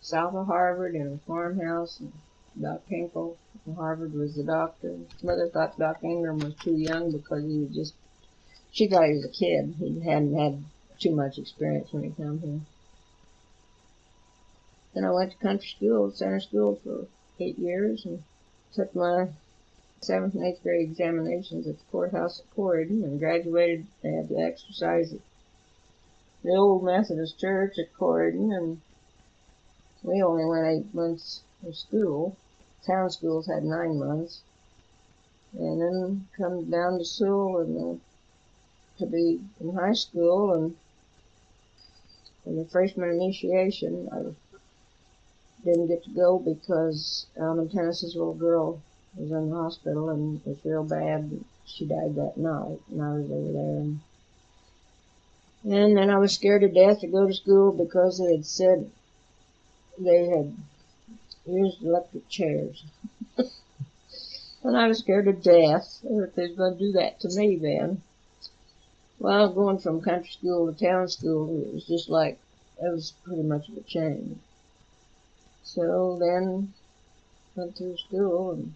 south of Harvard in a farmhouse. And Doc Hinkle from Harvard was the doctor. His mother thought Doc Ingram was too young because she thought he was a kid. He hadn't had too much experience when he came here. Then I went to center school for 8 years and took my 7th and 8th grade examinations at the courthouse at Corydon and graduated. They had to exercise at the old Methodist church at Corydon, and we only went 8 months of school. Town schools had 9 months. And then come down to Sewell and to be in high school, and in the freshman initiation, I didn't get to go because Alma Tennis's little girl was in the hospital and was real bad. She died that night, and I was over there. And then I was scared to death to go to school because they had said they had used electric chairs. And I was scared to death that they was going to do that to me then. Well, going from country school to town school, it was just like, it was pretty much of a change. So then went through school and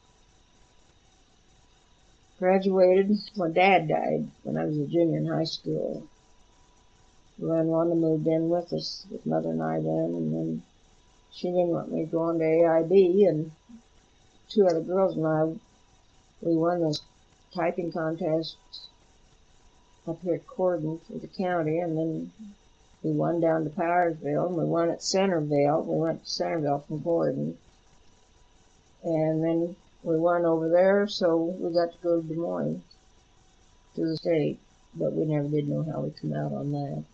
graduated. My dad died when I was a junior in high school. Len Wanda moved in with us, with Mother and I then, and then she didn't want me to go on to AIB, and 2 other girls and I, we won this typing contest up here at Corydon for the county, and then we won down to Powersville, and we won at Centerville. We went to Centerville from Corydon, and then we won over there, so we got to go to Des Moines, to the state, but we never did know how we come out on that.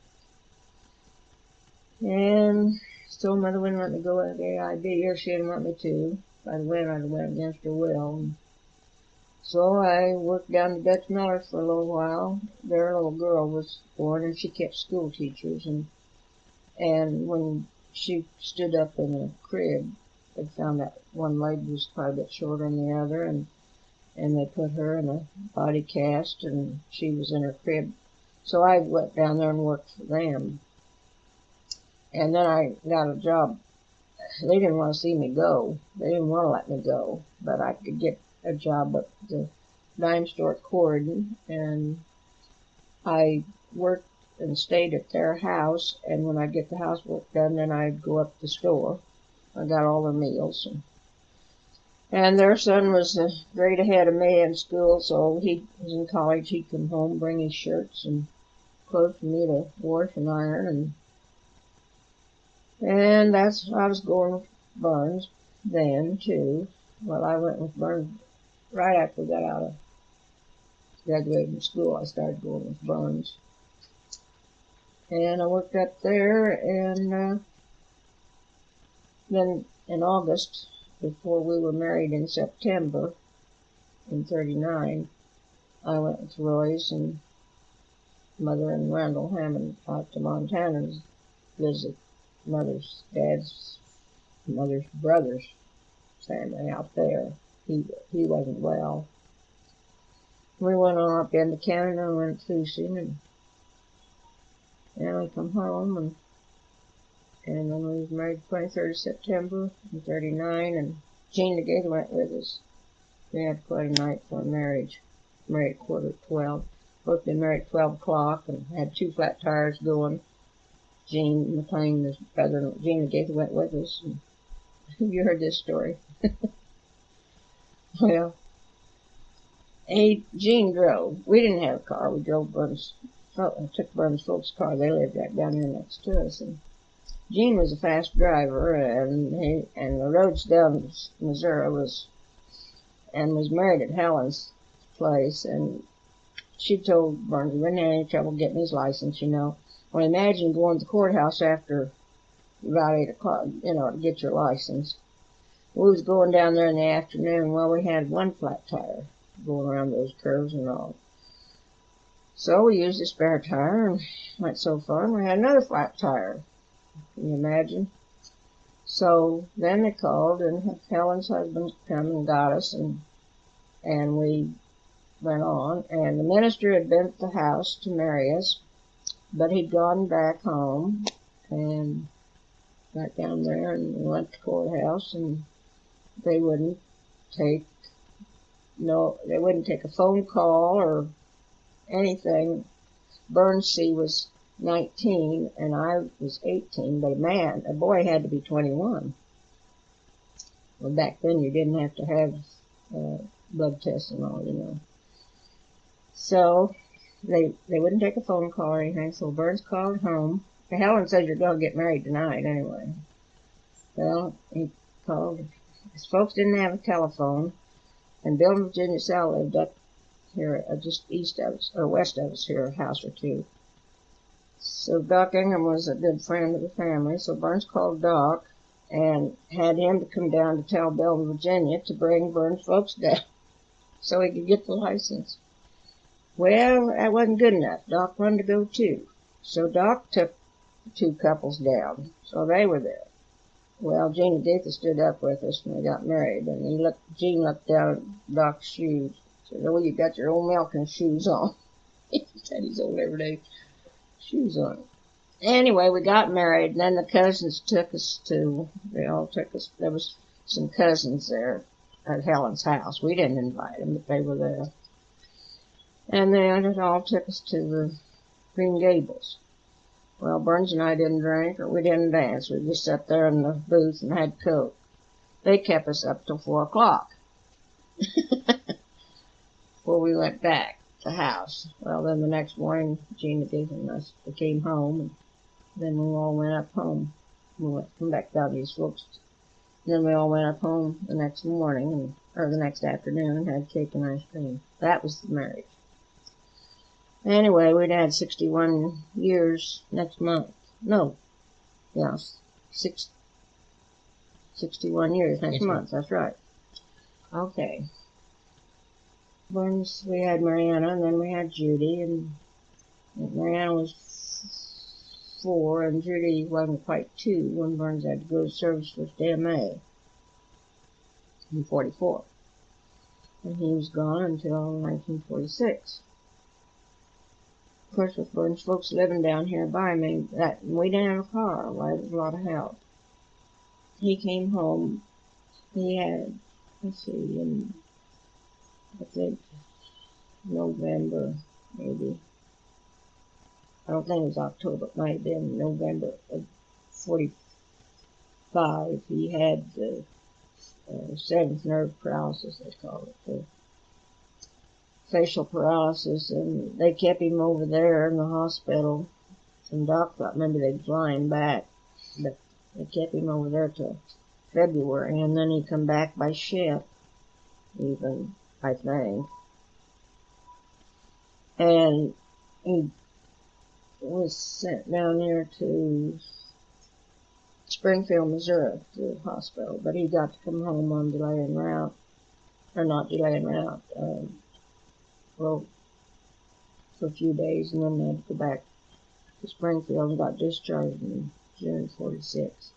And so Mother wouldn't let me go at AIB, or she didn't want me to. If I'd went, I'd went against her will. So I worked down to Dutch Miller for a little while. Their little girl was born, and she kept school teachers. And when she stood up in a crib, they found that one leg was quite a bit shorter than the other, and they put her in a body cast, and she was in her crib. So I went down there and worked for them. And then I got a job. They didn't want to see me go. They didn't want to let me go, but I could get a job at the dime store at Corydon, and I worked and stayed at their house, and when I'd get the housework done, then I'd go up to the store. I got all their meals. And their son was a grade ahead of me in school, so he was in college. He'd come home, bring his shirts and clothes for me to wash and iron, and that's, I was going with Burns then, too. Well, I went with Burns right after we got out of graduating from school. I started going with Burns. And I worked up there, and then in August, before we were married in September, in '39, I went with Royce and Mother and Randall Hammond out to Montana to visit Mother's brother's family out there. He wasn't well. We went on up into Canada and went fishing, and I come home, and then we was married 23rd of September in '39, and Jean DeGaither went with us. We had quite a night for a marriage. Married at 11:45. Both been married at 12 o'clock and had 2 flat tires going. Jean McLean, his brother, Jean DeGaither went with us. And you heard this story. Well, Jean drove. We didn't have a car. We drove took Burns' folks' car. They lived right down there next to us. And Jean was a fast driver, and the roads down Missouri was married at Helen's place, and she told Burns we didn't have any trouble getting his license, Well, imagine going to the courthouse after about 8 o'clock, to get your license. We was going down there in the afternoon. Well, we had 1 flat tire going around those curves and all. So we used a spare tire and went so far, and we had another flat tire. Can you imagine? So then they called, and Helen's husband come and got us, and we went on. And the minister had been at the house to marry us, but he'd gone back home, and got down there and we went to the courthouse, and they wouldn't take they wouldn't take a phone call or anything. Burns C was 19 and I was 18, but a boy had to be 21. Well, back then you didn't have to have blood tests and all, you know. So they wouldn't take a phone call or anything, so Burns called home. Helen said, "You're going to get married tonight anyway." Well, he called. His folks didn't have a telephone, and Bill and Virginia Sal lived up here, just east of us, or west of us here, a house or two. So Doc Ingham was a good friend of the family, so Burns called Doc and had him to come down to tell Bill and Virginia to bring Burns' folks down so he could get the license. Well, that wasn't good enough. Doc wanted to go too. So Doc took the two couples down, so they were there. Well, Gene and Ditha stood up with us when we got married, and Gene looked down at Doc's shoes. Said, "Oh, you got your old milking shoes on." He had his old everyday shoes on. Anyway, we got married, and then the cousins took us there was some cousins there at Helen's house. We didn't invite them, but they were there. And then it all took us to the Green Gables. Well, Burns and I didn't drink, or we didn't dance. We just sat there in the booth and had Coke. They kept us up till 4 o'clock before we went back to the house. Well, then the next morning, Gene and us came home, and then we all went up home. We come back down to these folks. Then we all went up home the next morning, or the next afternoon, and had cake and ice cream. That was the marriage. Anyway, we'd had 61 years next month. No, yeah, 61 years next month. That's right. Okay. Once we had Mariana, and then we had Judy, and Mariana was 4, and Judy wasn't quite 2 when Burns had to go to service for his DMA in 44. And he was gone until 1946. Of course, with Burns folks living down here by me, we didn't have a car. Well, it was a lot of help. He came home. He had, in I think November, maybe. I don't think it was October. It might have been November of 45. He had the 7th nerve paralysis, they call it, the facial paralysis, and they kept him over there in the hospital. And Doc thought maybe they'd fly him back, but they kept him over there till February, and then he come back by ship, even, I think. And he was sent down there to Springfield, Missouri, to the hospital, but he got to come home on delay en route, or not delay en route, well, for a few days, and then they had to go back to Springfield and got discharged in June 46.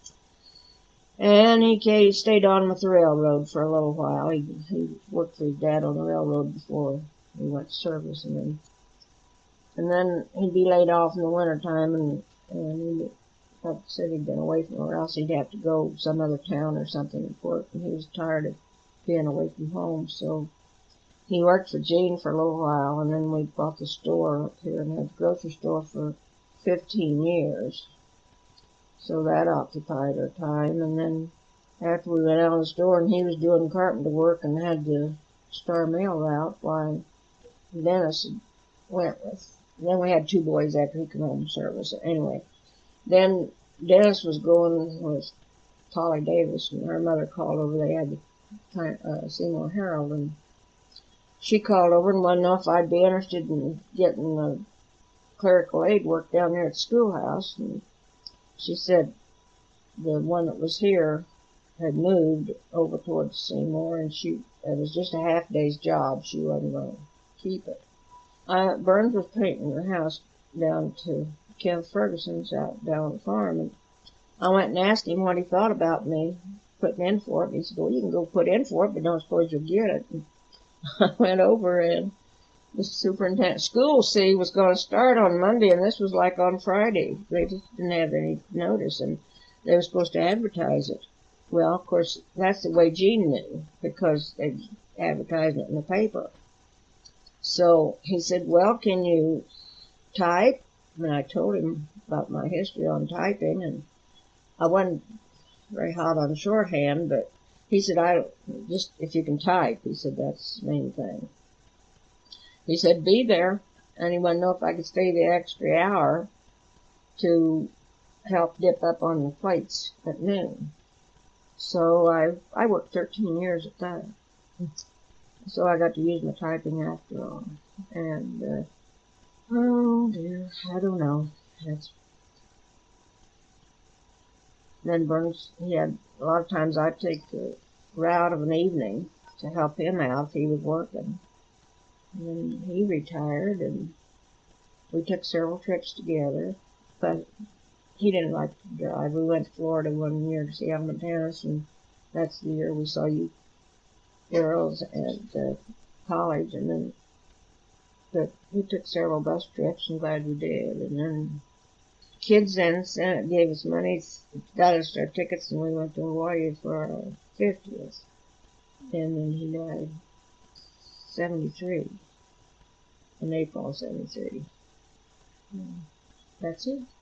And he stayed on with the railroad for a little while. He worked for his dad on the railroad before he went to service, and then he'd be laid off in the wintertime, and he said he'd been away from, or else he'd have to go some other town or something and work, and he was tired of being away from home, so he worked for Gene for a little while, and then we bought the store up here and had the grocery store for 15 years. So that occupied our time, and then after we went out of the store and he was doing carpenter work and had the Star Mail route, why Dennis went with. Then we had 2 boys after he came home from service. Anyway, then Dennis was going with Polly Davis, and her mother called over. They had the Seymour Herald, and she called over and wanted to know if I'd be interested in getting the clerical aid work down there at the schoolhouse. And she said the one that was here had moved over towards Seymour, and it was just a half-day's job. She wasn't going to keep it. Burns was painting the house down to Kev Ferguson's out down on the farm, and I went and asked him what he thought about me putting in for it. And he said, "Well, you can go put in for it, but don't suppose you'll get it." And I went over, and the superintendent school was going to start on Monday, and this was like on Friday. They just didn't have any notice, and they were supposed to advertise it. Well, of course, that's the way Gene knew, because they advertised it in the paper. So he said, well, can you type? And I told him about my history on typing, and I wasn't very hot on shorthand, but he said, just if you can type, he said, that's the main thing. He said, be there, and he wanted to know if I could stay the extra hour to help dip up on the plates at noon. So I worked 13 years at that. So I got to use my typing after all. And, oh dear, I don't know. Then Burns, he had a lot of times I'd take the route of an evening to help him out if he was working. And then he retired, and we took several trips together, but he didn't like to drive. We went to Florida one year to see Alma Dennis, and that's the year we saw you girls at college, and then but we took several bus trips, and glad we did. And then kids then gave us money, got us our tickets, and we went to Hawaii for our 50th. And then he died 73, in April of 73. That's it.